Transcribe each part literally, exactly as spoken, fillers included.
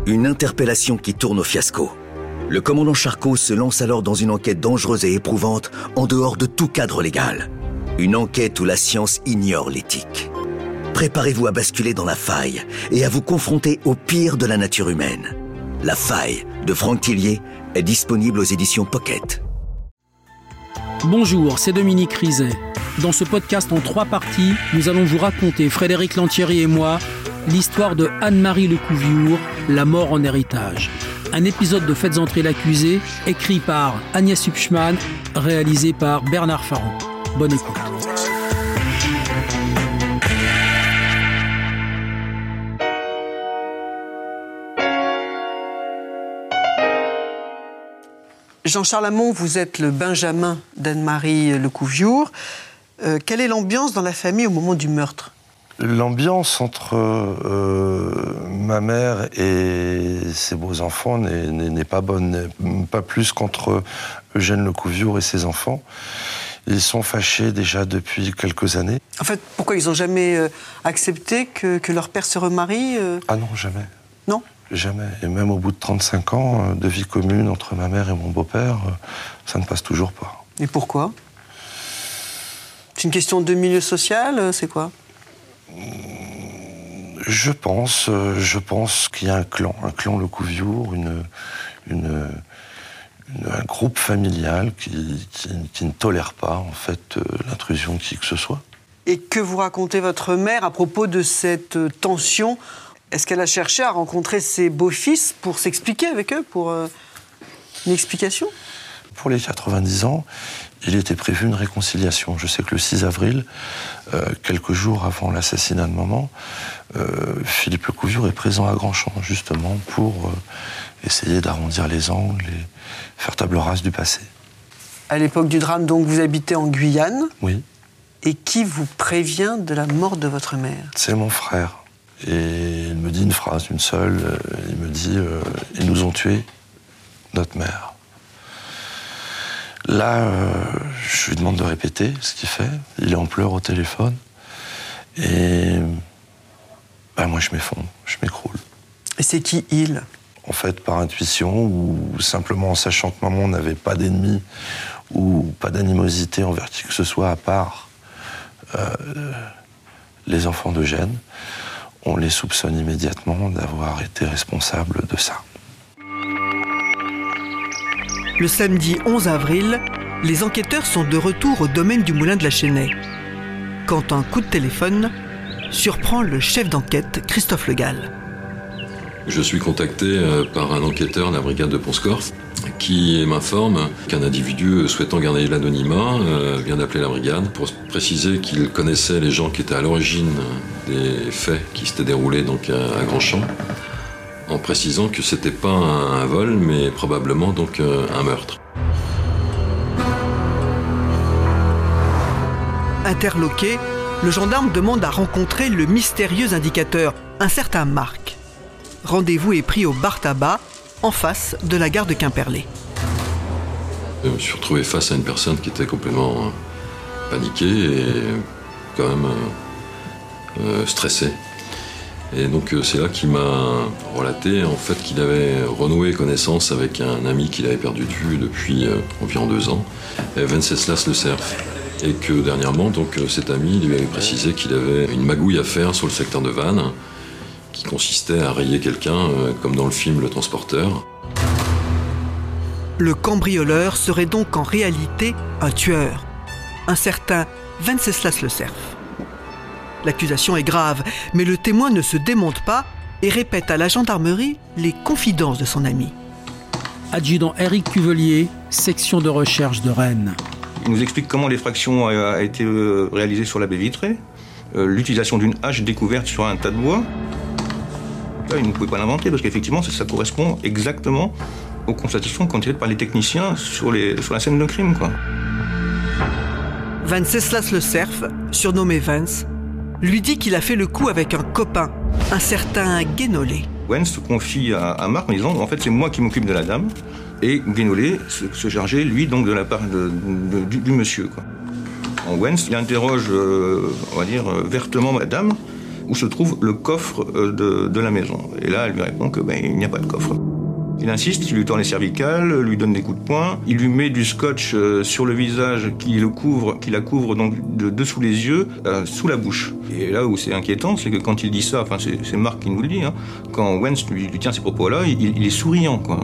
Une interpellation qui tourne au fiasco. Le commandant Charcot se lance alors dans une enquête dangereuse et éprouvante en dehors de tout cadre légal. Une enquête où la science ignore l'éthique. Préparez-vous à basculer dans la faille et à vous confronter au pire de la nature humaine. La faille de Franck Tillier est disponible aux éditions Pocket. Bonjour, c'est Dominique Rizet. Dans ce podcast en trois parties, nous allons vous raconter, Frédéric Lantieri et moi, l'histoire de Anne-Marie Lecouviour, La mort en héritage. Un épisode de Faites entrer l'accusé, écrit par Agnès Hübschmann, réalisé par Bernard Farand. Bonne écoute. Jean-Charles Hamon, vous êtes le Benjamin d'Anne-Marie Lecouviour. Euh, quelle est l'ambiance dans la famille au moment du meurtre ? L'ambiance entre euh, ma mère et ses beaux-enfants n'est, n'est, n'est pas bonne, pas plus qu'entre Eugène Lecouviour et ses enfants. Ils sont fâchés déjà depuis quelques années. En fait, pourquoi ils n'ont jamais euh, accepté que, que leur père se remarie euh... Ah non, jamais. Non ? Jamais. Et même au bout de trente-cinq ans de vie commune entre ma mère et mon beau-père, ça ne passe toujours pas. Et pourquoi ? C'est une question de milieu social, c'est quoi ? Je pense, je pense qu'il y a un clan, un clan Lecouviour, une, une, une, un groupe familial qui, qui, qui ne tolère pas en fait l'intrusion de qui que ce soit. Et que vous racontez votre mère à propos de cette tension ? Est-ce qu'elle a cherché à rencontrer ses beaux-fils pour s'expliquer avec eux, pour euh, une explication ? Pour les quatre-vingt-dix ans, il était prévu une réconciliation. Je sais que le six avril, euh, quelques jours avant l'assassinat de maman, euh, Philippe Lecouviour est présent à Grandchamp, justement, pour euh, essayer d'arrondir les angles et faire table rase du passé. À l'époque du drame, donc, vous habitez en Guyane. Oui. Et qui vous prévient de la mort de votre mère ? C'est mon frère. Et il me dit une phrase, une seule. Euh, il me dit euh, « Ils nous ont tué notre mère ». Là, euh, je lui demande de répéter ce qu'il fait. Il est en pleurs au téléphone. Et ben, moi, je m'effondre, je m'écroule. Et c'est qui, il ? En fait, par intuition, ou simplement en sachant que maman n'avait pas d'ennemis ou pas d'animosité envers qui que ce soit, à part euh, les enfants d'Eugène, on les soupçonne immédiatement d'avoir été responsables de ça. Le samedi onze avril, les enquêteurs sont de retour au domaine du Moulin de la Chênaie. Quand un coup de téléphone surprend le chef d'enquête, Christophe Le Gall. Je suis contacté par un enquêteur de la brigade de Pont-Scorff qui m'informe qu'un individu souhaitant garder l'anonymat vient d'appeler la brigade pour préciser qu'il connaissait les gens qui étaient à l'origine des faits qui s'étaient déroulés donc à Grandchamp, en précisant que c'était pas un vol, mais probablement donc un meurtre. Interloqué, le gendarme demande à rencontrer le mystérieux indicateur, un certain Marc. Rendez-vous est pris au bar tabac, en face de la gare de Quimperlé. Je me suis retrouvé face à une personne qui était complètement paniquée et quand même euh, stressée. Et donc c'est là qu'il m'a relaté en fait qu'il avait renoué connaissance avec un ami qu'il avait perdu de vue depuis euh, environ deux ans, Venceslas Le Cerf. Et que dernièrement, donc, cet ami lui avait précisé qu'il avait une magouille à faire sur le secteur de Vannes, qui consistait à rayer quelqu'un, euh, comme dans le film Le Transporteur. Le cambrioleur serait donc en réalité un tueur, un certain Venceslas Le Cerf. L'accusation est grave, mais le témoin ne se démonte pas et répète à la gendarmerie les confidences de son ami. Adjudant Éric Cuvelier, section de recherche de Rennes. Il nous explique comment l'effraction a été réalisée sur la baie vitrée, euh, l'utilisation d'une hache découverte sur un tas de bois. Là, il ne pouvait pas l'inventer parce qu'effectivement, ça, ça correspond exactement aux constatations qu'ont tirées par les techniciens sur, les, sur la scène de crime, quoi. Venceslas Le Cerf, surnommé Vance, lui dit qu'il a fait le coup avec un copain, un certain Guénolé. Wens se confie à, à Marc en disant « En fait, c'est moi qui m'occupe de la dame ». Et Guénolé se, se chargeait, lui, donc de la part de, de, du, du monsieur, quoi. En Wens, il interroge, euh, on va dire, vertement la dame, où se trouve le coffre de, de la maison. Et là, elle lui répond que ben, il n'y a pas de coffre. Il insiste, il lui tend les cervicales, lui donne des coups de poing, il lui met du scotch euh, sur le visage qui, le couvre, qui la couvre donc de dessous les yeux, euh, sous la bouche. Et là où c'est inquiétant, c'est que quand il dit ça, enfin c'est, c'est Marc qui nous le dit, hein, quand Wens lui, lui tient ces propos-là, il, il est souriant, quoi.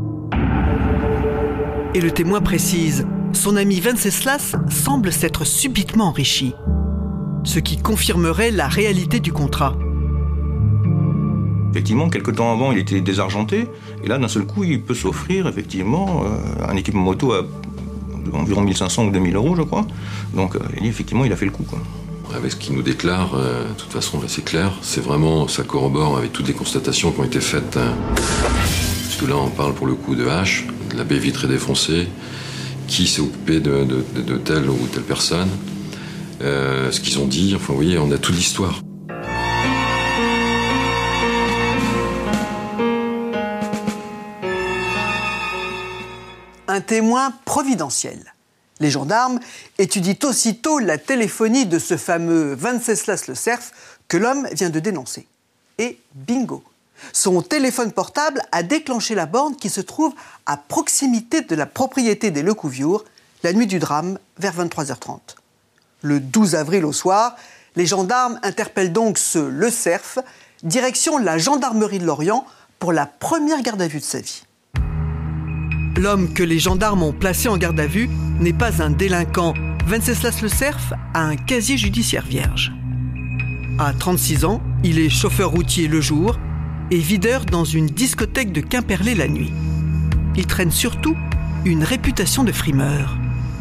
Et le témoin précise, son ami Venceslas semble s'être subitement enrichi, ce qui confirmerait la réalité du contrat. Effectivement, quelques temps avant, il était désargenté, et là, d'un seul coup, il peut s'offrir, effectivement, euh, un équipement moto à environ mille cinq cents ou deux mille euros, je crois. Donc, euh, il dit, effectivement, il a fait le coup, quoi. Avec ce qu'il nous déclare, euh, de toute façon, là, c'est clair. C'est vraiment, ça corrobore avec toutes les constatations qui ont été faites. Hein. Parce que là, on parle pour le coup de H, de la baie vitrée défoncée, qui s'est occupé de, de, de, de telle ou telle personne, euh, ce qu'ils ont dit, enfin, vous voyez, on a toute l'histoire. Un témoin providentiel. Les gendarmes étudient aussitôt la téléphonie de ce fameux Venceslas Le Cerf que l'homme vient de dénoncer. Et bingo, son téléphone portable a déclenché la borne qui se trouve à proximité de la propriété des Lecouviour la nuit du drame vers vingt-trois heures trente. Le douze avril au soir, les gendarmes interpellent donc ce Le Cerf, direction la gendarmerie de Lorient pour la première garde à vue de sa vie. L'homme que les gendarmes ont placé en garde à vue n'est pas un délinquant. Venceslas Le Cerf a un casier judiciaire vierge. À trente-six ans, il est chauffeur routier le jour et videur dans une discothèque de Quimperlé la nuit. Il traîne surtout une réputation de frimeur.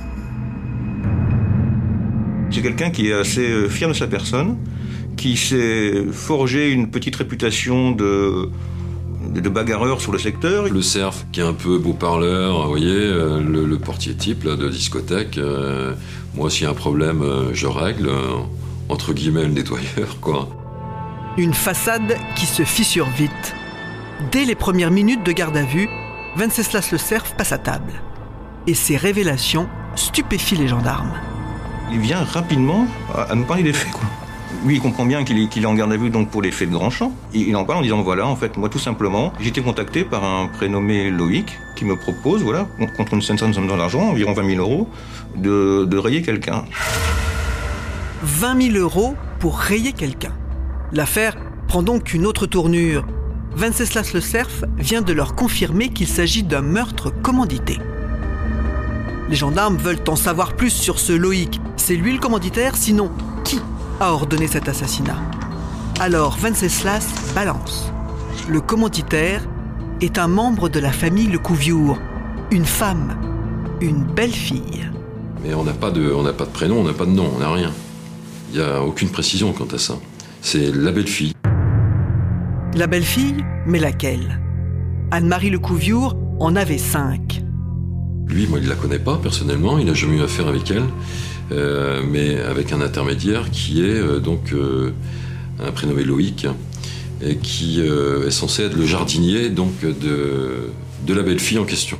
C'est quelqu'un qui est assez fier de sa personne, qui s'est forgé une petite réputation de... de bagarreurs sur le secteur. Le Cerf, qui est un peu beau parleur, vous voyez, euh, le, le portier type là, de discothèque. Euh, moi, s'il y a un problème, euh, je règle, euh, entre guillemets, le nettoyeur, quoi. Une façade qui se fissure vite. Dès les premières minutes de garde à vue, Venceslas Le Cerf passe à table. Et ses révélations stupéfient les gendarmes. Il vient rapidement à, à nous parler des faits, quoi. Lui, il comprend bien qu'il est, qu'il est en garde à vue donc pour les faits de Grandchamp. Il, il en parle en disant, voilà, en fait, moi, tout simplement, j'ai été contacté par un prénommé Loïc qui me propose, voilà, contre une certaine somme d'argent, environ vingt mille euros, de, de rayer quelqu'un. vingt mille euros pour rayer quelqu'un. L'affaire prend donc une autre tournure. Venceslas Le Cerf vient de leur confirmer qu'il s'agit d'un meurtre commandité. Les gendarmes veulent en savoir plus sur ce Loïc. C'est lui le commanditaire, sinon qui a ordonné cet assassinat? Alors Venceslas balance. Le commanditaire est un membre de la famille Lecouviour, une femme, une belle fille. Mais on n'a pas de, on n'a pas de prénom, on n'a pas de nom, on n'a rien. Il n'y a aucune précision quant à ça. C'est la belle-fille. La belle-fille, mais laquelle? Anne-Marie Lecouviour en avait cinq. Lui, moi, il ne la connaît pas personnellement, il n'a jamais eu affaire avec elle. Euh, mais avec un intermédiaire qui est euh, donc euh, un prénommé Loïc et qui euh, est censé être le jardinier donc de, de la belle-fille en question.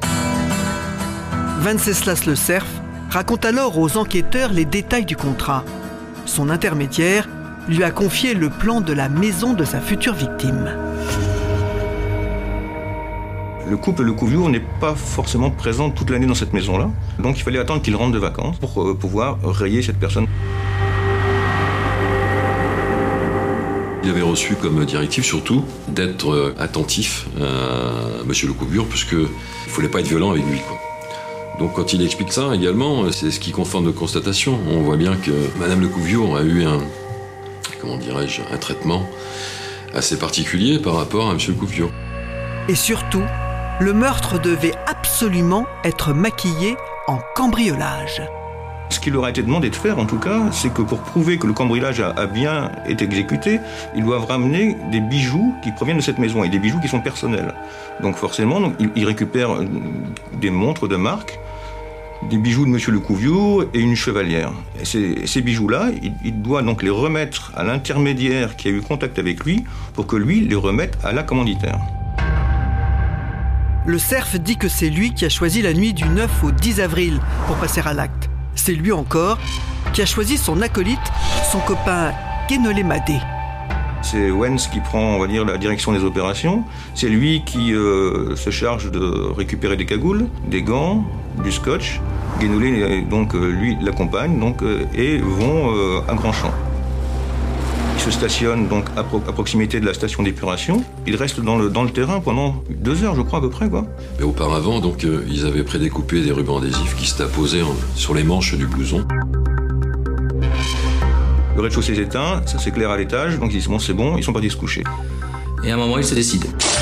Venceslas Le Cerf raconte alors aux enquêteurs les détails du contrat. Son intermédiaire lui a confié le plan de la maison de sa future victime. Le couple Lecouviour n'est pas forcément présent toute l'année dans cette maison-là. Donc il fallait attendre qu'il rentre de vacances pour euh, pouvoir rayer cette personne. Il avait reçu comme directive surtout d'être euh, attentif à M. Lecouviour, puisqu'il ne fallait pas être violent avec lui, quoi. Donc quand il explique ça également, c'est ce qui conforte nos constatations. On voit bien que Mme Lecouviour a eu un, comment dirais-je, un traitement assez particulier par rapport à M. Lecouviour. Et surtout, le meurtre devait absolument être maquillé en cambriolage. Ce qu'il leur a été demandé de faire, en tout cas, c'est que pour prouver que le cambriolage a, a bien été exécuté, ils doivent ramener des bijoux qui proviennent de cette maison, et des bijoux qui sont personnels. Donc forcément, donc, ils, ils récupèrent des montres de marque, des bijoux de M. Lecouviour et une chevalière. Et ces, ces bijoux-là, il, il doit donc les remettre à l'intermédiaire qui a eu contact avec lui, pour que lui les remette à la commanditaire. Le Cerf dit que c'est lui qui a choisi la nuit du neuf au dix avril pour passer à l'acte. C'est lui encore qui a choisi son acolyte, son copain Guénolé Madé. C'est Wens qui prend, on va dire, la direction des opérations. C'est lui qui euh, se charge de récupérer des cagoules, des gants, du scotch. Guénolé, donc, lui, l'accompagne donc, et vont euh, à Grandchamp. Ils se stationnent donc à, pro- à proximité de la station d'épuration. Ils restent dans le, dans le terrain pendant deux heures, je crois, à peu près, quoi. Mais auparavant, donc, euh, ils avaient prédécoupé des rubans adhésifs qui s'étaient apposés en- sur les manches du blouson. Le rez-de-chaussée est éteint, ça s'éclaire à l'étage, donc ils disent bon, c'est bon, ils sont partis se coucher. Et à un moment, il se décide.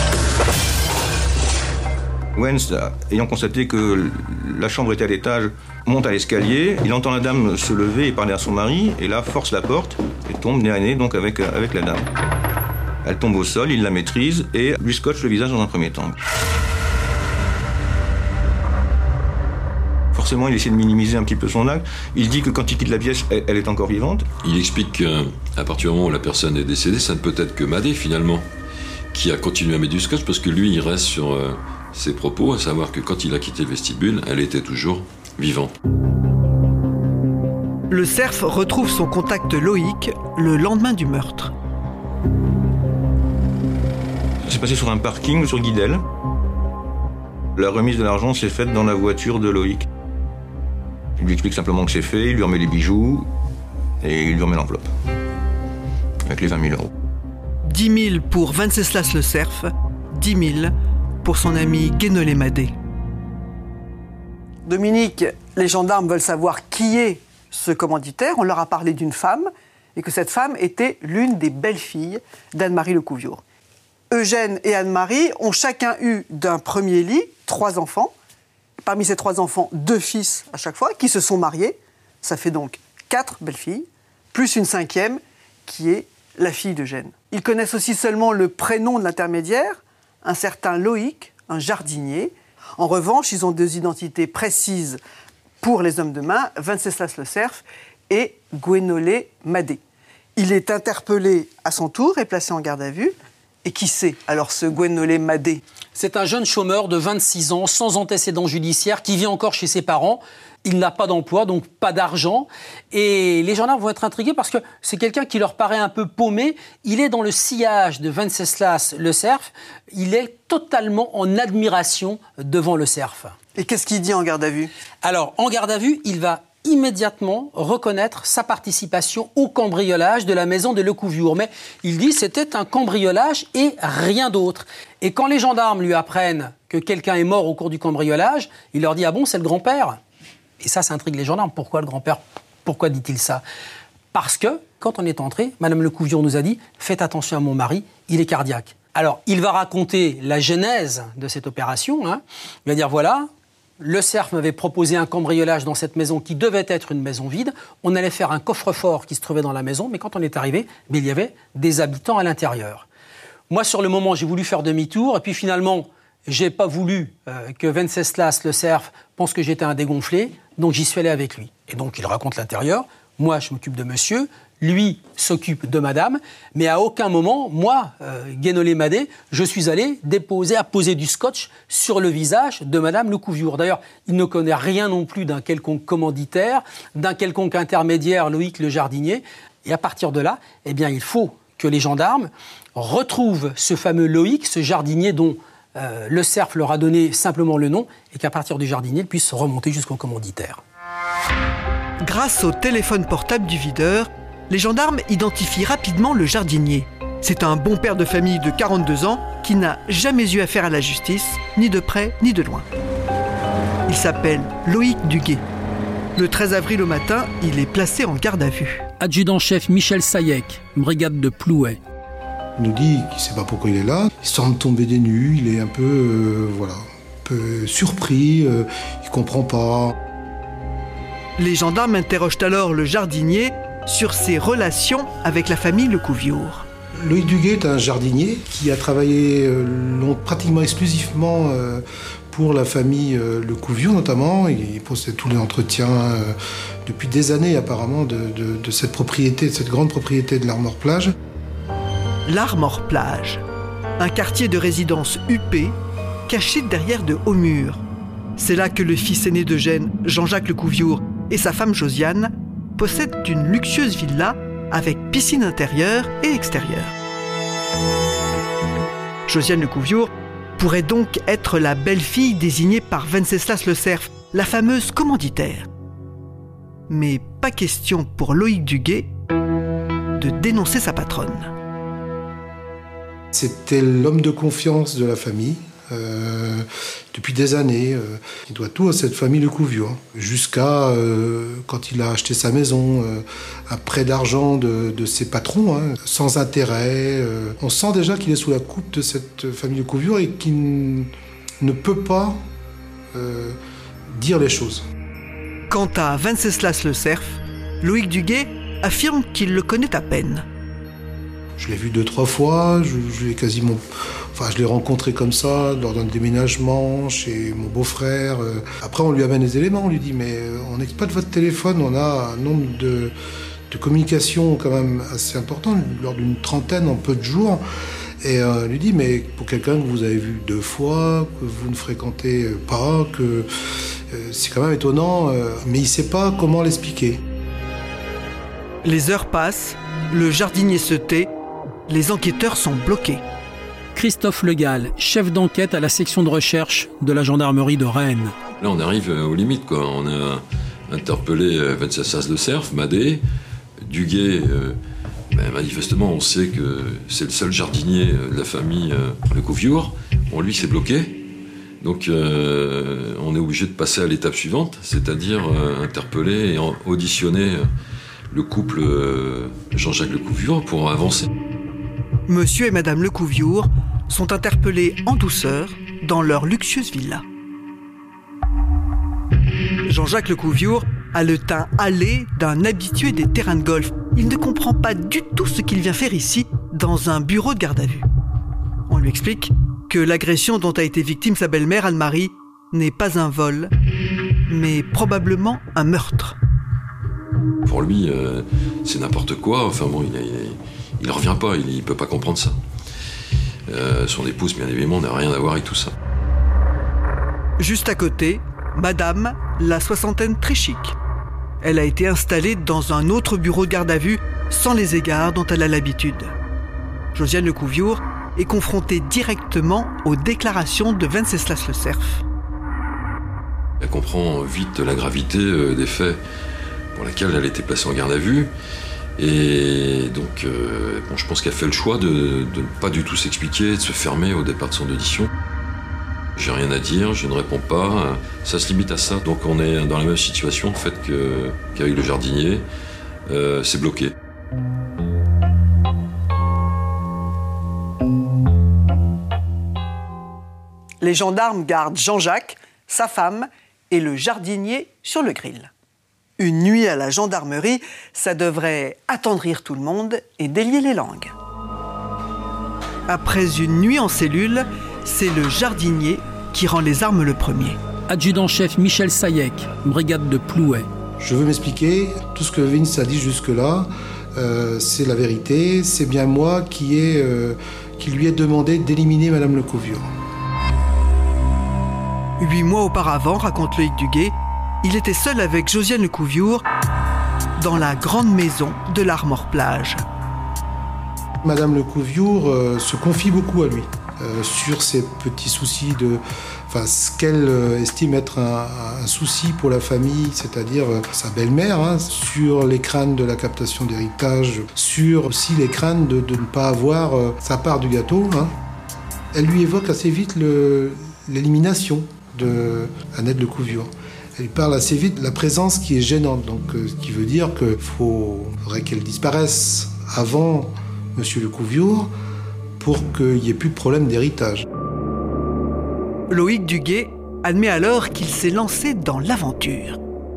Wens, ayant constaté que la chambre était à l'étage, monte à l'escalier, il entend la dame se lever et parler à son mari, et là force la porte et tombe nez à nez donc avec, avec la dame. Elle tombe au sol, il la maîtrise et lui scotche le visage dans un premier temps. Forcément, il essaie de minimiser un petit peu son acte. Il dit que quand il quitte la pièce, elle, elle est encore vivante. Il explique qu'à partir du moment où la personne est décédée, ça ne peut être que Madé, finalement, qui a continué à mettre du scotch, parce que lui, il reste sur euh, ses propos, à savoir que quand il a quitté le vestibule, elle était toujours vivante. Le cerf retrouve son contact Loïc le lendemain du meurtre. Ça s'est passé sur un parking sur Guidel. La remise de l'argent s'est faite dans la voiture de Loïc. Il lui explique simplement que c'est fait, il lui remet les bijoux et il lui remet l'enveloppe. Avec les vingt mille euros. dix mille pour Venceslas le cerf, dix mille pour son ami Guénolé Madé. Dominique, les gendarmes veulent savoir qui est ce commanditaire. On leur a parlé d'une femme et que cette femme était l'une des belles-filles d'Anne-Marie Lecouviure. Eugène et Anne-Marie ont chacun eu d'un premier lit trois enfants. Parmi ces trois enfants, deux fils à chaque fois, qui se sont mariés. Ça fait donc quatre belles-filles, plus une cinquième, qui est la fille d'Eugène. Ils connaissent aussi seulement le prénom de l'intermédiaire, un certain Loïc, un jardinier. En revanche, ils ont deux identités précises pour les hommes de main, Venceslas le cerf et Guénolé Madé. Il est interpellé à son tour et placé en garde à vue. Et qui c'est alors ce Guénolé Madé ? C'est un jeune chômeur de vingt-six ans, sans antécédents judiciaires, qui vit encore chez ses parents. Il n'a pas d'emploi, donc pas d'argent. Et les gendarmes vont être intrigués parce que c'est quelqu'un qui leur paraît un peu paumé. Il est dans le sillage de Venceslas le cerf. Il est totalement en admiration devant le cerf. Et qu'est-ce qu'il dit en garde à vue ? Alors, en garde à vue, il va immédiatement reconnaître sa participation au cambriolage de la maison de Lecouviure. Mais il dit que c'était un cambriolage et rien d'autre. Et quand les gendarmes lui apprennent que quelqu'un est mort au cours du cambriolage, il leur dit « Ah bon, c'est le grand-père ?» Et ça, ça intrigue les gendarmes. Pourquoi le grand-père ? Pourquoi dit-il ça ? Parce que, quand on est entré, Madame Lecouviure nous a dit « Faites attention à mon mari, il est cardiaque ». Alors, il va raconter la genèse de cette opération. Hein. Il va dire « Voilà, le cerf m'avait proposé un cambriolage dans cette maison qui devait être une maison vide. On allait faire un coffre-fort qui se trouvait dans la maison, mais quand on est arrivé, mais il y avait des habitants à l'intérieur. Moi, sur le moment, j'ai voulu faire demi-tour, et puis finalement, j'ai pas voulu euh, que Venceslas le cerf pense que j'étais un dégonflé, donc j'y suis allé avec lui. Et donc, il raconte l'intérieur. Moi, je m'occupe de monsieur. Lui s'occupe de madame, mais à aucun moment, moi, euh, Guénolé Madé, je suis allé déposer, apposer du scotch sur le visage de madame Lecouviure. D'ailleurs, il ne connaît rien non plus d'un quelconque commanditaire, d'un quelconque intermédiaire, Loïc le jardinier. Et à partir de là, eh bien, il faut que les gendarmes retrouvent ce fameux Loïc, ce jardinier dont euh, le cerf leur a donné simplement le nom, et qu'à partir du jardinier, il puisse remonter jusqu'au commanditaire. Grâce au téléphone portable du videur, les gendarmes identifient rapidement le jardinier. C'est un bon père de famille de quarante-deux ans qui n'a jamais eu affaire à la justice, ni de près ni de loin. Il s'appelle Loïc Duguay. Le treize avril au matin, il est placé en garde à vue. Adjudant-chef Michel Sayek, brigade de Plouay. Il nous dit qu'il ne sait pas pourquoi il est là. Il semble tomber des nues, il est un peu, euh, voilà, un peu surpris, euh, il ne comprend pas. Les gendarmes interrogent alors le jardinier sur ses relations avec la famille Lecouviure. Loïc Duguay est un jardinier qui a travaillé euh, long, pratiquement exclusivement euh, pour la famille euh, Lecouviure notamment. Il possède tous les entretiens euh, depuis des années apparemment de, de, de cette propriété, de cette grande propriété de l'Armor-Plage. L'Armor-Plage, un quartier de résidence huppé, caché derrière de hauts murs. C'est là que le fils aîné d'Eugène, Jean-Jacques Lecouviure, et sa femme Josiane possèdent une luxueuse villa avec piscine intérieure et extérieure. Josiane Lecouviour pourrait donc être la belle-fille désignée par Wenceslas le Cerf, la fameuse commanditaire. Mais pas question pour Loïc Duguay de dénoncer sa patronne. C'était l'homme de confiance de la famille. Euh, depuis des années, euh, il doit tout à cette famille Lecouviour. Jusqu'à euh, quand il a acheté sa maison, euh, un prêt d'argent de, de ses patrons, hein, sans intérêt. Euh, on sent déjà qu'il est sous la coupe de cette famille Lecouviour et qu'il n- ne peut pas euh, dire les choses. Quant à Wenceslas le Cerf, Loïc Duguay affirme qu'il le connaît à peine. Je l'ai vu deux, trois fois, je, je l'ai quasiment... Enfin, je l'ai rencontré comme ça, lors d'un déménagement, chez mon beau-frère. Après, on lui amène les éléments, on lui dit « Mais on n'exploite votre téléphone, on a un nombre de, de communications quand même assez important, lors d'une trentaine en peu de jours. » Et euh, on lui dit « Mais pour quelqu'un que vous avez vu deux fois, que vous ne fréquentez pas, que euh, c'est quand même étonnant. Euh, » Mais il ne sait pas comment l'expliquer. Les heures passent, le jardinier se tait, les enquêteurs sont bloqués. Christophe Legall, chef d'enquête à la section de recherche de la gendarmerie de Rennes. Là, on arrive aux limites, quoi. On a interpellé Wenceslas le Cerf, Madé, Duguay. Euh, ben, manifestement, on sait que c'est le seul jardinier de la famille euh, Lecouviour. Bon, lui, c'est bloqué. Donc, euh, on est obligé de passer à l'étape suivante, c'est-à-dire euh, interpeller et auditionner le couple euh, Jean-Jacques Lecouviour pour avancer. Monsieur et Madame Lecouviour sont interpellés en douceur dans leur luxueuse villa. Jean-Jacques Lecouviour a le teint hâlé d'un habitué des terrains de golf. Il ne comprend pas du tout ce qu'il vient faire ici, dans un bureau de garde à vue. On lui explique que l'agression dont a été victime sa belle-mère Anne-Marie n'est pas un vol, mais probablement un meurtre. Pour lui, euh, c'est n'importe quoi. Enfin bon, il, il, il revient pas, il, il peut pas comprendre ça. Euh, son épouse, bien évidemment, n'a rien à voir avec tout ça. Juste à côté, Madame, la soixantaine très chic. Elle a été installée dans un autre bureau de garde à vue, sans les égards dont elle a l'habitude. Josiane Lecouviour est confrontée directement aux déclarations de Wenceslas le Cerf. Elle comprend vite la gravité euh, des faits pour laquelle elle a été placée en garde à vue. Et donc, euh, bon, je pense qu'elle fait le choix de, de ne pas du tout s'expliquer, de se fermer au départ de son audition. J'ai rien à dire, je ne réponds pas, ça se limite à ça. Donc on est dans la même situation en fait, que, qu'avec le jardinier, euh, c'est bloqué. Les gendarmes gardent Jean-Jacques, sa femme et le jardinier sur le grill. Une nuit à la gendarmerie, ça devrait attendrir tout le monde et délier les langues. Après une nuit en cellule, c'est le jardinier qui rend les armes le premier. Adjudant-chef Michel Sayek, brigade de Plouay. Je veux m'expliquer, tout ce que Vince a dit jusque-là, euh, c'est la vérité, c'est bien moi qui, ai, euh, qui lui ai demandé d'éliminer Madame Lecouviour. Huit mois auparavant, raconte Loïc Duguay, il était seul avec Josiane Lecouviour dans la grande maison de l'Armor-Plage. Madame Lecouviour euh, se confie beaucoup à lui euh, sur ses petits soucis de, enfin ce qu'elle euh, estime être un, un souci pour la famille, c'est-à-dire euh, sa belle-mère, hein, sur les craintes de la captation d'héritage, sur aussi les craintes de, de ne pas avoir euh, sa part du gâteau. Hein. Elle lui évoque assez vite le, l'élimination de Annette Lecouviour. Elle parle assez vite de la présence qui est gênante, donc euh, ce qui veut dire qu'il faudrait qu'elle disparaisse avant Monsieur Lecouviour pour qu'il n'y ait plus de problème d'héritage. Loïc Duguay admet alors qu'il s'est lancé dans l'aventure.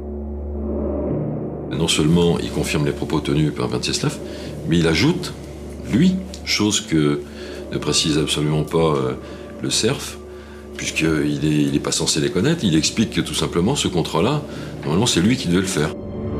Non seulement il confirme les propos tenus par Wenceslas, mais il ajoute, lui, chose que ne précise absolument pas euh, le Cerf, puisqu'il n'est il est pas censé les connaître, il explique que tout simplement ce contrat-là, normalement c'est lui qui devait le faire.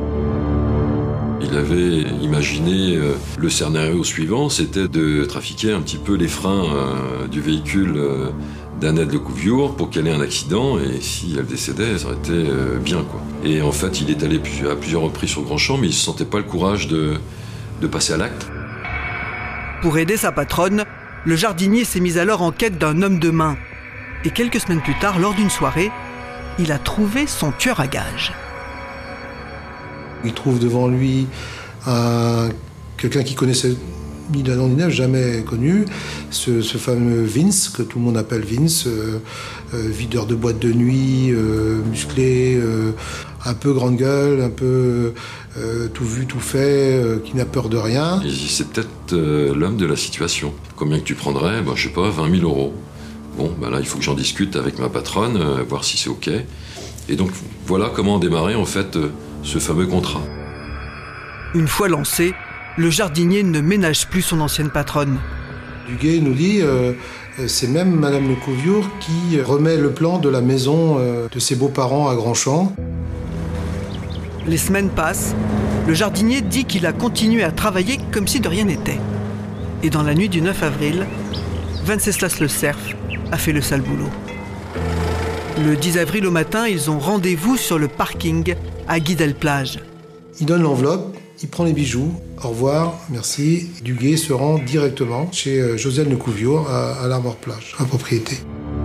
Il avait imaginé euh, le scénario suivant, c'était de trafiquer un petit peu les freins euh, du véhicule euh, d'Annette Lecouviour pour qu'elle ait un accident, et si elle décédait, ça aurait été euh, bien, quoi. Et en fait, il est allé à plusieurs reprises sur Grand Champ, mais il ne sentait pas le courage de, de passer à l'acte. Pour aider sa patronne, le jardinier s'est mis alors en quête d'un homme de main. Et quelques semaines plus tard, lors d'une soirée, il a trouvé son tueur à gages. Il trouve devant lui un, quelqu'un qu'il connaissait ni d'Adam ni d'Ève, jamais connu, ce, ce fameux Vince, que tout le monde appelle Vince, euh, euh, videur de boîte de nuit, euh, musclé, euh, un peu grande gueule, un peu euh, tout vu, tout fait, euh, qui n'a peur de rien. Et c'est peut-être euh, l'homme de la situation. Combien que tu prendrais? Ben, je sais pas, vingt mille euros. Bon, ben là, il faut que j'en discute avec ma patronne, euh, voir si c'est OK. Et donc, voilà comment démarrer, en fait, euh, ce fameux contrat. Une fois lancé, le jardinier ne ménage plus son ancienne patronne. Duguay nous dit euh, c'est même Madame Lecouviour qui remet le plan de la maison euh, de ses beaux-parents à Grandchamp. Les semaines passent, le jardinier dit qu'il a continué à travailler comme si de rien n'était. Et dans la nuit du neuf avril, Venceslas le Cerf a fait le sale boulot. Le dix avril au matin, ils ont rendez-vous sur le parking à Guidel-Plage. Il donne l'enveloppe, il prend les bijoux. Au revoir, merci. Duguay se rend directement chez Josiane Lecouviour à, à l'Armor-Plage, à propriété.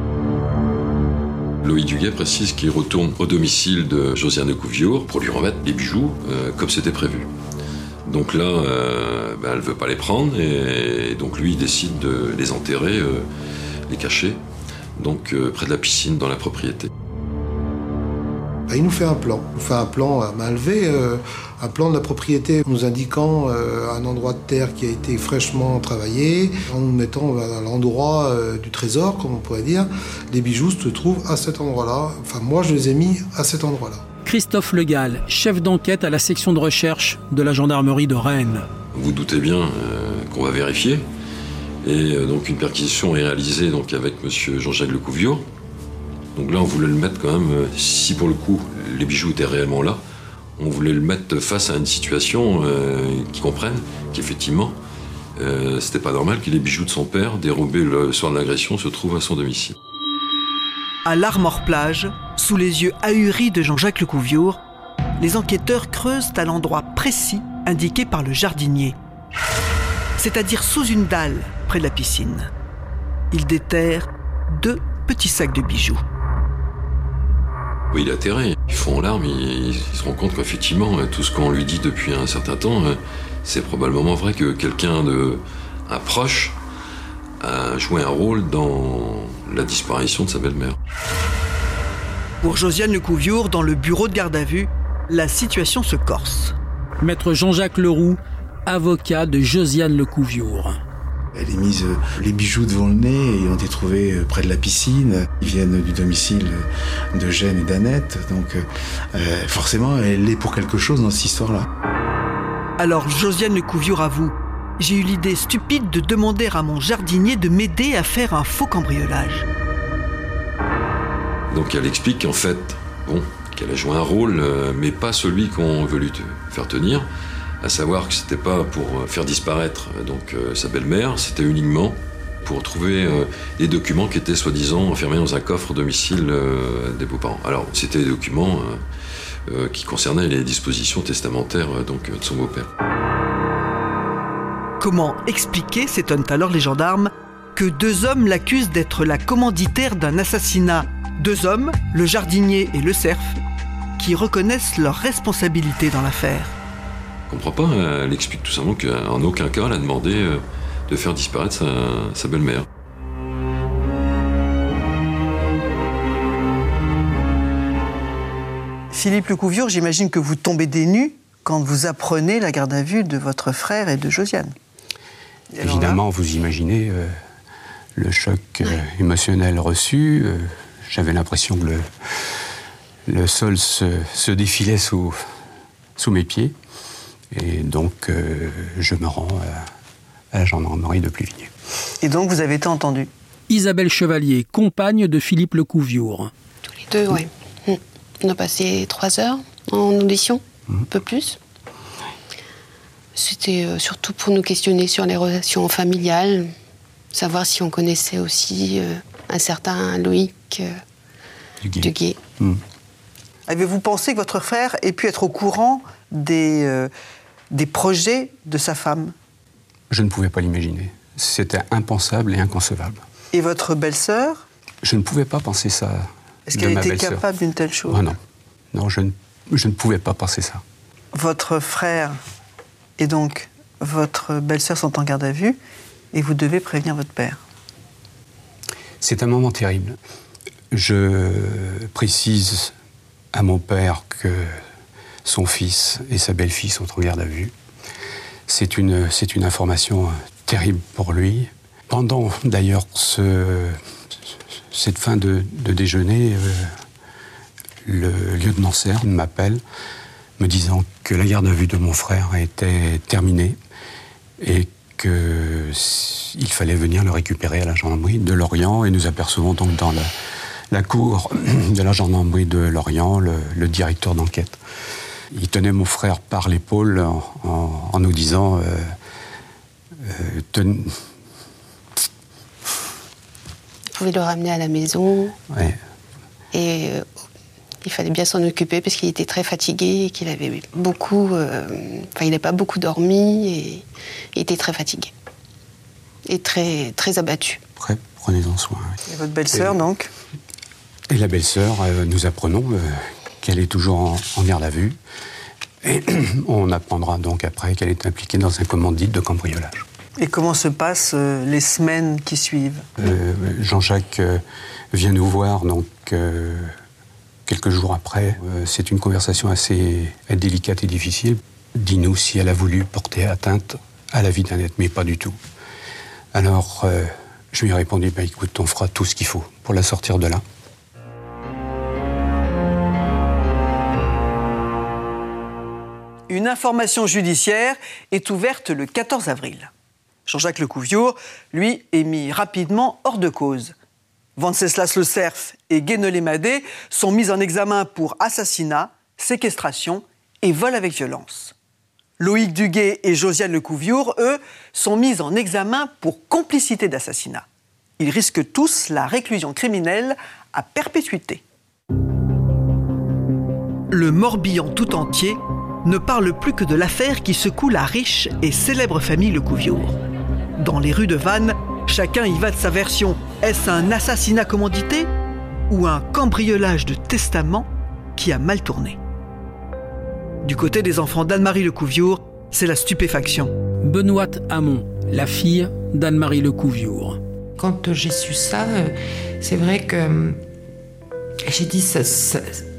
Loïc Duguay précise qu'il retourne au domicile de Josiane Lecouviour pour lui remettre les bijoux euh, comme c'était prévu. Donc là, euh, ben, elle ne veut pas les prendre et, et donc lui il décide de les enterrer, euh, les cacher, donc euh, près de la piscine dans la propriété. Il nous fait un plan, il nous fait un plan à main levée, euh, un plan de la propriété nous indiquant euh, un endroit de terre qui a été fraîchement travaillé, en nous mettant à l'endroit euh, du trésor, comme on pourrait dire. Les bijoux se trouvent à cet endroit-là, enfin moi je les ai mis à cet endroit-là. Christophe Legal, chef d'enquête à la section de recherche de la gendarmerie de Rennes. Vous doutez bien euh, qu'on va vérifier, et euh, donc une perquisition est réalisée donc, avec monsieur Jean-Jacques Lecouviour. Donc là, on voulait le mettre quand même, si pour le coup, les bijoux étaient réellement là, on voulait le mettre face à une situation euh, qu'ils comprennent qu'effectivement, euh, c'était pas normal que les bijoux de son père, dérobés le soir de l'agression, se trouvent à son domicile. À l'Armor-Plage, sous les yeux ahuris de Jean-Jacques Lecouviour, les enquêteurs creusent à l'endroit précis indiqué par le jardinier, c'est-à-dire sous une dalle près de la piscine. Ils déterrent deux petits sacs de bijoux. Oui, il est atterré. Il fond en larmes, il, il se rend compte qu'effectivement, tout ce qu'on lui dit depuis un certain temps, c'est probablement vrai que quelqu'un de un proche a joué un rôle dans la disparition de sa belle-mère. Pour Josiane Lecouviour, dans le bureau de garde à vue, la situation se corse. Maître Jean-Jacques Leroux, avocat de Josiane Lecouviour. Elle est mise les bijoux devant le nez et ont été trouvés près de la piscine. Ils viennent du domicile de Gênes et d'Annette, donc euh, forcément elle est pour quelque chose dans cette histoire-là. Alors Josiane Lecouviour avoue, j'ai eu l'idée stupide de demander à mon jardinier de m'aider à faire un faux cambriolage. Donc elle explique qu'en fait, bon, qu'elle a joué un rôle, euh, mais pas celui qu'on veut lui te faire tenir. À savoir que c'était pas pour faire disparaître donc euh, sa belle-mère, c'était uniquement pour trouver euh, des documents qui étaient soi-disant enfermés dans un coffre au domicile euh, des beaux-parents. Alors c'était des documents euh, euh, qui concernaient les dispositions testamentaires euh, donc de son beau-père. Comment expliquer, s'étonnent alors les gendarmes, que deux hommes l'accusent d'être la commanditaire d'un assassinat? Deux hommes, le jardinier et le cerf, qui reconnaissent leur responsabilité dans l'affaire. Je comprends pas, elle explique tout simplement qu'en aucun cas elle a demandé de faire disparaître sa, sa belle-mère. Philippe Lecouviour, j'imagine que vous tombez des nues quand vous apprenez la garde à vue de votre frère et de Josiane. Et évidemment, vous imaginez euh, le choc euh, émotionnel reçu. Euh, j'avais l'impression que le, le sol se, se défilait sous, sous mes pieds. Et donc, euh, je me rends à, à la gendarmerie de Pluvigné. Et donc, vous avez été entendu? Isabelle Chevalier, compagne de Philippe Lecouviour. Tous les deux, oui. Mmh. On a passé trois heures en audition, mmh. un peu plus. C'était euh, surtout pour nous questionner sur les relations familiales, savoir si on connaissait aussi euh, un certain Loïc euh, Duguay. Mmh. Avez-vous pensé que votre frère ait pu être au courant des... Euh, des projets de sa femme? Je ne pouvais pas l'imaginer. C'était impensable et inconcevable. Et votre belle-sœur? Je ne pouvais pas penser ça. Est-ce qu'elle était capable d'une telle chose? Oh non, non, je ne, je ne pouvais pas penser ça. Votre frère et donc votre belle-sœur sont en garde à vue et vous devez prévenir votre père. C'est un moment terrible. Je précise à mon père que son fils et sa belle-fille sont en garde à vue. C'est une, c'est une information terrible pour lui. Pendant d'ailleurs ce, cette fin de, de déjeuner, euh, le lieutenant Serre m'appelle, me disant que la garde à vue de mon frère était terminée et qu'il fallait venir le récupérer à la gendarmerie de Lorient. Et nous apercevons donc dans la, la cour de la gendarmerie de Lorient le, le directeur d'enquête. Il tenait mon frère par l'épaule en, en, en nous disant euh, euh, ten... Vous pouvez le ramener à la maison. Ouais. Et euh, il fallait bien s'en occuper parce qu'il était très fatigué et qu'il avait beaucoup... Euh, enfin, il n'avait pas beaucoup dormi et il était très fatigué. Et très, très abattu. Après, prenez-en soin. Oui. Et votre belle-sœur, et, donc Et la belle-sœur, euh, nous apprenons euh, qu'elle est toujours en, en garde à vue. Et on apprendra donc après qu'elle est impliquée dans un commandite de cambriolage. Et comment se passent euh, les semaines qui suivent? euh, Jean-Jacques euh, vient nous voir donc euh, quelques jours après. Euh, c'est une conversation assez délicate et difficile. Dis-nous si elle a voulu porter atteinte à la vie d'Annette, mais pas du tout. Alors, euh, je lui ai répondu, bah, écoute, on fera tout ce qu'il faut pour la sortir de là. Une information judiciaire est ouverte le quatorze avril. Jean-Jacques Lecouviure, lui, est mis rapidement hors de cause. Venceslas Le Cerf et Guénolé Madé sont mis en examen pour assassinat, séquestration et vol avec violence. Loïc Duguet et Josiane Lecouviure, eux, sont mis en examen pour complicité d'assassinat. Ils risquent tous la réclusion criminelle à perpétuité. Le Morbihan tout entier ne parle plus que de l'affaire qui secoue la riche et célèbre famille Lecouviure. Dans les rues de Vannes, chacun y va de sa version. Est-ce un assassinat commandité ou un cambriolage de testament qui a mal tourné? Du côté des enfants d'Anne-Marie Lecouviure, c'est la stupéfaction. Benoît Hamon, la fille d'Anne-Marie Lecouviure. Quand j'ai su ça, c'est vrai que j'ai dit ça... ça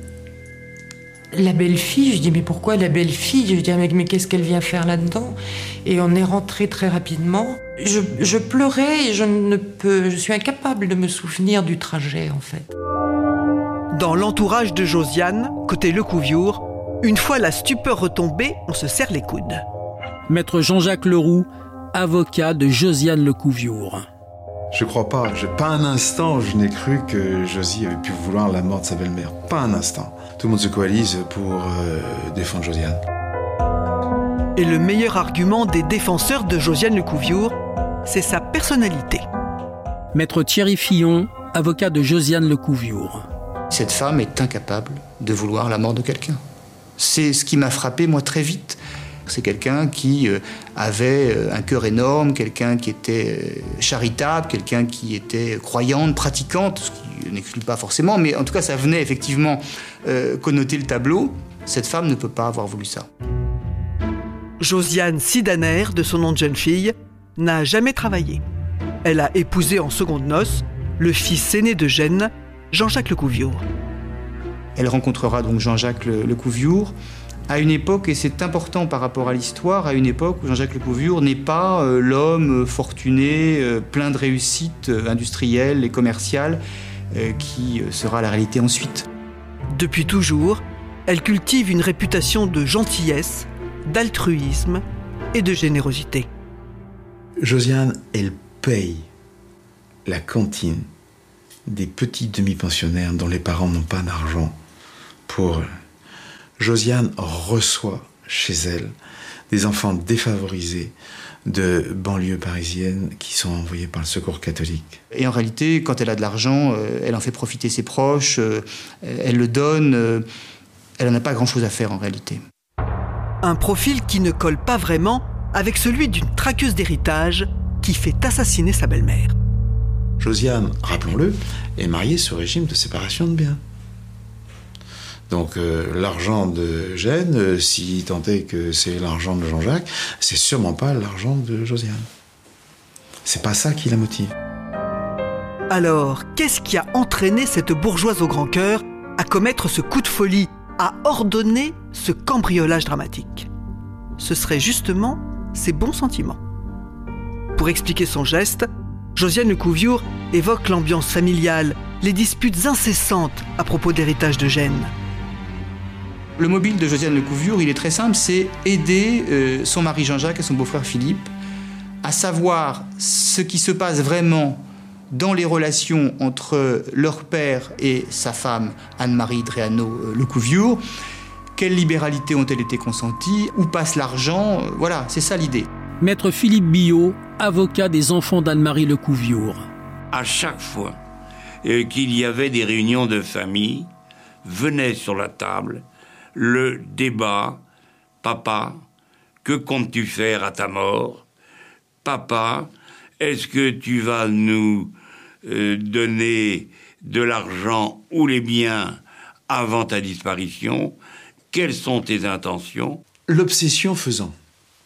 La belle-fille, je dis mais pourquoi la belle-fille? Je dis mais, mais qu'est-ce qu'elle vient faire là-dedans? Et on est rentré très rapidement. Je, je pleurais et je ne peux, je suis incapable de me souvenir du trajet en fait. Dans l'entourage de Josiane, côté Lecouviure, une fois la stupeur retombée, on se serre les coudes. Maître Jean-Jacques Leroux, avocat de Josiane Lecouviure. Je crois pas, je, pas un instant je n'ai cru que Josie avait pu vouloir la mort de sa belle-mère. Pas un instant. Tout le monde se coalise pour euh, défendre Josiane. Et le meilleur argument des défenseurs de Josiane Lecouviure, c'est sa personnalité. Maître Thierry Fillon, avocat de Josiane Lecouviure. Cette femme est incapable de vouloir la mort de quelqu'un. C'est ce qui m'a frappé, moi, très vite. C'est quelqu'un qui euh, avait euh, un cœur énorme, quelqu'un qui était euh, charitable, quelqu'un qui était croyante, pratiquante, ce qui n'exclut pas forcément, mais en tout cas, ça venait effectivement euh, connoter le tableau. Cette femme ne peut pas avoir voulu ça. Josiane Sidaner, de son nom de jeune fille, n'a jamais travaillé. Elle a épousé en seconde noces le fils aîné de Gênes, Jean-Jacques Lecouviure. Elle rencontrera donc Jean-Jacques Lecouviure à une époque, et c'est important par rapport à l'histoire, à une époque où Jean-Jacques Lecouviure n'est pas euh, l'homme fortuné, euh, plein de réussites euh, industrielles et commerciales, euh, qui euh, sera la réalité ensuite. Depuis toujours, elle cultive une réputation de gentillesse, d'altruisme et de générosité. Josiane, elle paye la cantine des petits demi-pensionnaires dont les parents n'ont pas d'argent pour... Josiane reçoit chez elle des enfants défavorisés de banlieues parisiennes qui sont envoyés par le Secours catholique. Et en réalité, quand elle a de l'argent, euh, elle en fait profiter ses proches, euh, elle le donne, euh, elle n'en a pas grand-chose à faire en réalité. Un profil qui ne colle pas vraiment avec celui d'une traqueuse d'héritage qui fait assassiner sa belle-mère. Josiane, rappelons-le, est mariée sous régime de séparation de biens. Donc euh, l'argent de Gênes, euh, si tant est que c'est l'argent de Jean-Jacques, c'est sûrement pas l'argent de Josiane. C'est pas ça qui la motive. Alors, qu'est-ce qui a entraîné cette bourgeoise au grand cœur à commettre ce coup de folie, à ordonner ce cambriolage dramatique? Ce serait justement ses bons sentiments. Pour expliquer son geste, Josiane Lecouviure évoque l'ambiance familiale, les disputes incessantes à propos de l'héritage de Gênes. Le mobile de Josiane Lecouviure, il est très simple, c'est aider euh, son mari Jean-Jacques et son beau-frère Philippe à savoir ce qui se passe vraiment dans les relations entre leur père et sa femme Anne-Marie Dréano Lecouviure. Quelles libéralités ont-elles été consenties? Où passe l'argent? Voilà, c'est ça l'idée. Maître Philippe Billot, avocat des enfants d'Anne-Marie Lecouviure. À chaque fois euh, qu'il y avait des réunions de famille, venait sur la table le débat « Papa, que comptes-tu faire à ta mort? Papa, est-ce que tu vas nous euh, donner de l'argent ou les biens avant ta disparition? Quelles sont tes intentions ?» L'obsession faisant,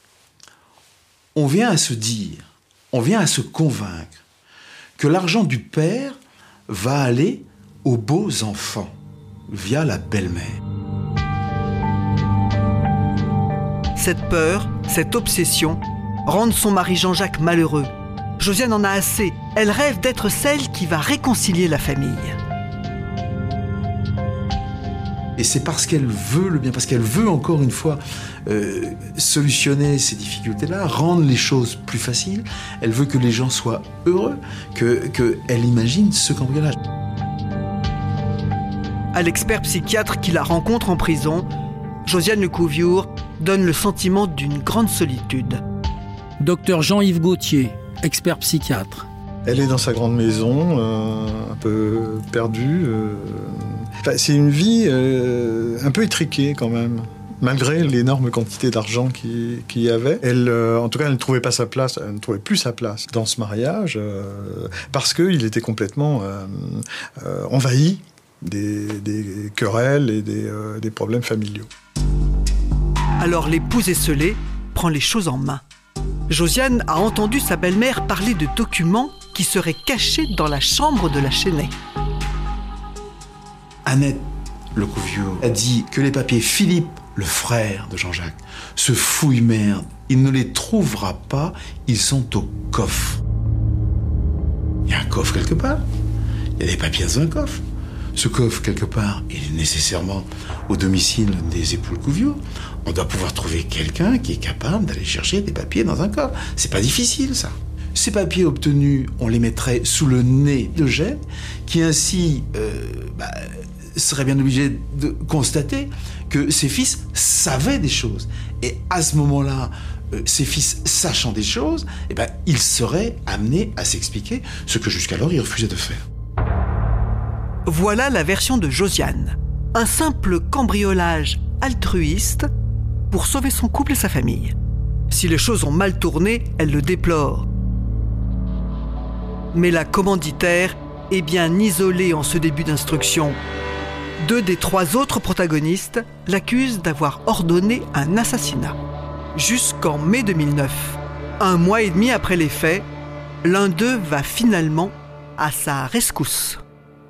on vient à se dire, on vient à se convaincre que l'argent du père va aller aux beaux enfants via la belle-mère. Cette peur, cette obsession, rendent son mari Jean-Jacques malheureux. Josiane en a assez. Elle rêve d'être celle qui va réconcilier la famille. Et c'est parce qu'elle veut le bien, parce qu'elle veut encore une fois euh, solutionner ces difficultés-là, rendre les choses plus faciles. Elle veut que les gens soient heureux, que, que elle imagine ce cambriolage. À l'expert psychiatre qui la rencontre en prison, Josiane Lecouviure donne le sentiment d'une grande solitude. Docteur Jean-Yves Gauthier, expert psychiatre. Elle est dans sa grande maison, euh, un peu perdue. Euh... Enfin, c'est une vie euh, un peu étriquée quand même. Malgré l'énorme quantité d'argent qu'il qui y avait, elle, euh, en tout cas, elle ne trouvait pas sa place, elle ne trouvait plus sa place dans ce mariage euh, parce qu'il était complètement euh, euh, envahi des, des querelles et des, euh, des problèmes familiaux. Alors l'épouse esseulée prend les choses en main. Josiane a entendu sa belle-mère parler de documents qui seraient cachés dans la chambre de la Chesnay. Annette Lecouviure a dit que les papiers Philippe, le frère de Jean-Jacques, ce fouille-merde, il ne les trouvera pas, ils sont au coffre. Il y a un coffre quelque part, il y a des papiers dans un coffre. Ce coffre, quelque part, il est nécessairement au domicile des époux Lecouviure. On doit pouvoir trouver quelqu'un qui est capable d'aller chercher des papiers dans un coffre. C'est pas difficile, ça. Ces papiers obtenus, on les mettrait sous le nez de Gênes, qui ainsi euh, bah, serait bien obligé de constater que ses fils savaient des choses. Et à ce moment-là, euh, ses fils sachant des choses, eh ben, ils seraient amenés à s'expliquer ce que jusqu'alors ils refusaient de faire. Voilà la version de Josiane. Un simple cambriolage altruiste pour sauver son couple et sa famille. Si les choses ont mal tourné, elle le déplore. Mais la commanditaire est bien isolée en ce début d'instruction. Deux des trois autres protagonistes l'accusent d'avoir ordonné un assassinat. Jusqu'en mai deux mille neuf, un mois et demi après les faits, l'un d'eux va finalement à sa rescousse.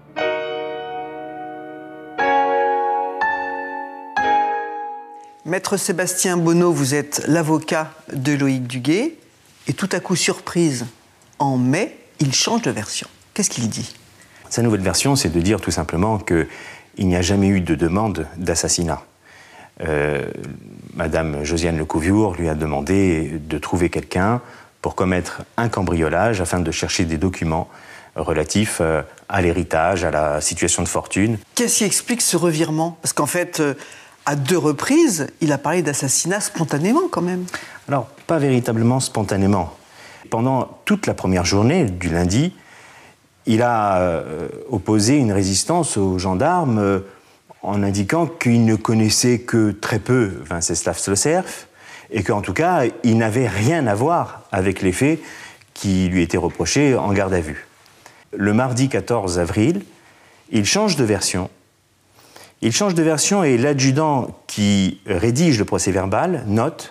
Maître Sébastien Bonneau, vous êtes l'avocat de Loïc Duguay. Et tout à coup, surprise, en mai, il change de version. Qu'est-ce qu'il dit? Sa nouvelle version, c'est de dire tout simplement qu'il n'y a jamais eu de demande d'assassinat. Euh, Madame Josiane Lecouviure lui a demandé de trouver quelqu'un pour commettre un cambriolage afin de chercher des documents relatifs à l'héritage, à la situation de fortune. Qu'est-ce qui explique ce revirement? Parce qu'en fait... Euh... À deux reprises, il a parlé d'assassinat spontanément, quand même. Alors, pas véritablement spontanément. Pendant toute la première journée du lundi, il a euh, opposé une résistance aux gendarmes euh, en indiquant qu'il ne connaissait que très peu Venceslas Le Cerf, et qu'en tout cas, il n'avait rien à voir avec les faits qui lui étaient reprochés en garde à vue. Le mardi quatorze avril, il change de version. Il change de version et l'adjudant qui rédige le procès-verbal note,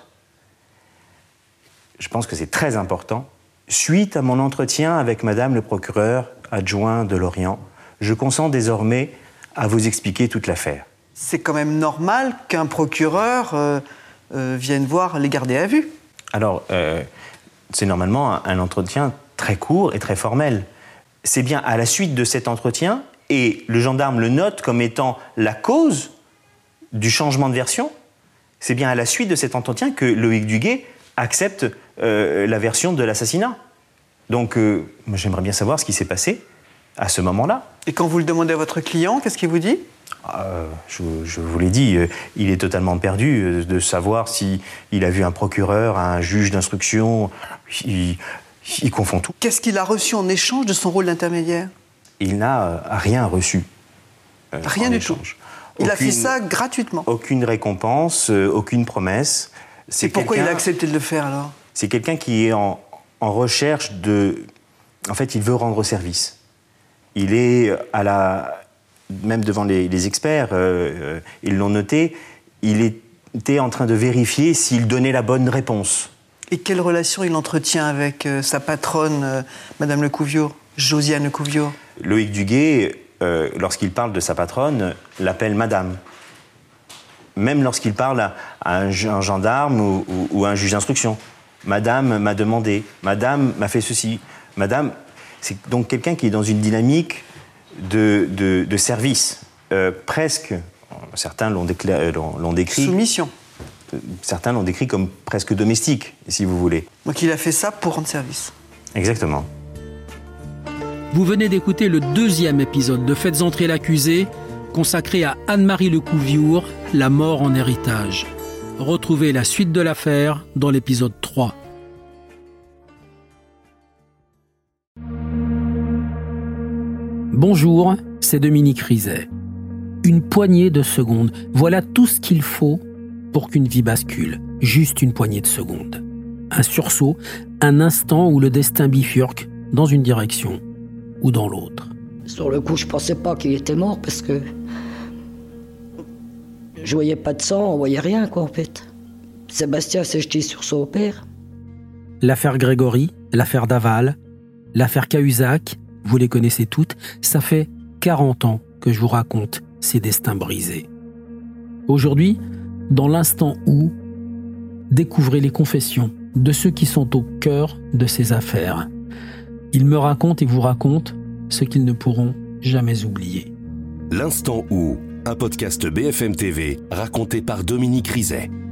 je pense que c'est très important, suite à mon entretien avec Madame le procureur adjoint de Lorient, je consens désormais à vous expliquer toute l'affaire. C'est quand même normal qu'un procureur euh, euh, vienne voir les gardés à vue. Alors, euh, c'est normalement un, un entretien très court et très formel. C'est bien à la suite de cet entretien, et le gendarme le note comme étant la cause du changement de version, c'est bien à la suite de cet entretien que Loïc Duguay accepte euh, la version de l'assassinat. Donc, euh, moi, j'aimerais bien savoir ce qui s'est passé à ce moment-là. Et quand vous le demandez à votre client, qu'est-ce qu'il vous dit ? euh, je, je vous l'ai dit, euh, il est totalement perdu euh, de savoir si il a vu un procureur, un juge d'instruction. Il, il confond tout. Qu'est-ce qu'il a reçu en échange de son rôle d'intermédiaire ? Il n'a euh, rien reçu. Euh, rien du tout. Il aucune, a fait ça gratuitement. Aucune récompense, euh, aucune promesse. C'est Et pourquoi il a accepté de le faire alors ? C'est quelqu'un qui est en, en recherche de... En fait, il veut rendre service. Il est à la... Même devant les, les experts, euh, ils l'ont noté, il était en train de vérifier s'il donnait la bonne réponse. Et quelle relation il entretient avec euh, sa patronne, euh, Madame Lecouviour, Josiane Lecouviour ? Loïc Duguay, euh, lorsqu'il parle de sa patronne, l'appelle Madame. Même lorsqu'il parle à, à un, un gendarme ou, ou, ou à un juge d'instruction. Madame m'a demandé, Madame m'a fait ceci. Madame, c'est donc quelqu'un qui est dans une dynamique de, de, de service, euh, presque, certains l'ont, décla- l'ont, l'ont décrit... Soumission. Certains l'ont décrit comme presque domestique, si vous voulez. Donc il a fait ça pour rendre service. Exactement. Vous venez d'écouter le deuxième épisode de Faites entrer l'accusé, consacré à Anne-Marie Lecouviour, la mort en héritage. Retrouvez la suite de l'affaire dans l'épisode trois. Bonjour, c'est Dominique Rizet. Une poignée de secondes, voilà tout ce qu'il faut pour qu'une vie bascule. Juste une poignée de secondes. Un sursaut, un instant où le destin bifurque dans une direction ou dans l'autre. Sur le coup, je pensais pas qu'il était mort parce que je voyais pas de sang, on voyait rien quoi en fait. Sébastien s'est jeté sur son père. L'affaire Grégory, l'affaire Daval, l'affaire Cahuzac, vous les connaissez toutes, ça fait quarante ans que je vous raconte ces destins brisés. Aujourd'hui, dans l'instant où, découvrez les confessions de ceux qui sont au cœur de ces affaires. Ils me racontent et vous racontent ce qu'ils ne pourront jamais oublier. L'instant où, un podcast B F M T V raconté par Dominique Rizet.